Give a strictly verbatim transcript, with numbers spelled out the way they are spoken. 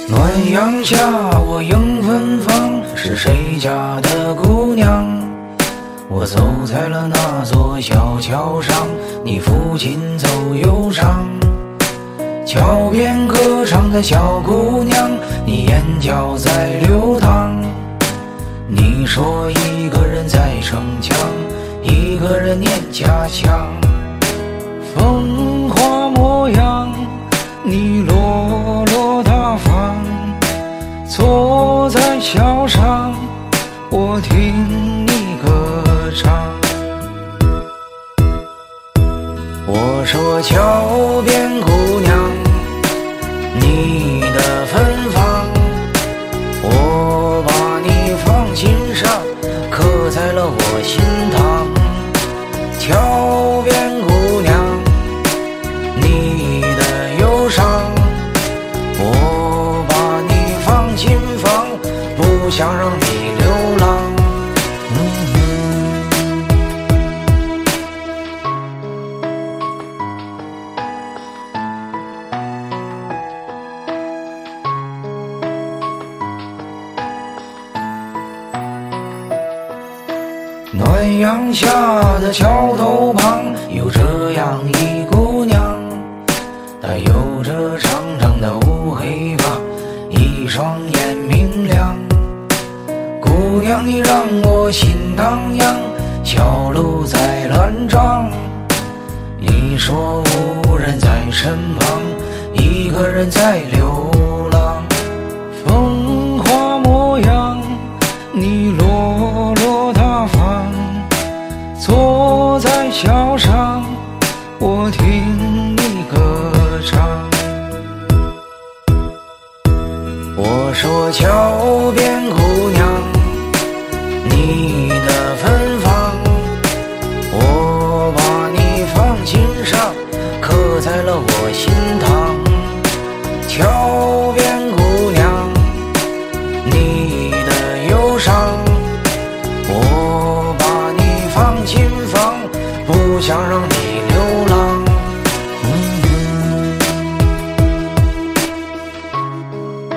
暖阳下，我迎芬芳，是谁家的姑娘？我走在了那座小桥上，你抚琴奏忧伤。桥边歌唱的小姑娘，你眼角在流淌。你说一个人在逞强，一个人念家乡。风华模样，你落落大方，坐在桥上，我听你歌唱。我说桥边姑娘，你的芬芳，我把你放心上，刻在了我心膛。桥边姑娘，你的忧伤，我把你放心房，不想让你流浪。暖阳下的桥头旁，有这样一姑娘，她有着长长的乌黑发，一双眼明亮。姑娘你让我心荡漾，小路在乱撞。你说无人在身旁，一个人在流浪。风华模样，你落落大方，坐在桥上，我听你歌唱。我说桥边姑娘，你的芬芳，我把你放心上，刻在了我心膛。桥边姑娘，你的忧伤，我把你放心房，不想让你